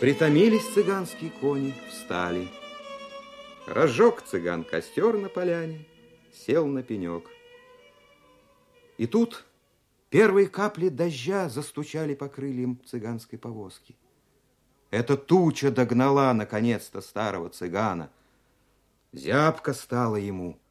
Притомились цыганские кони, встали. Разжег цыган костер на поляне, сел на пенек. И тут первые капли дождя застучали по крыльям цыганской повозки. Эта туча догнала наконец-то старого цыгана. Зябко стало ему.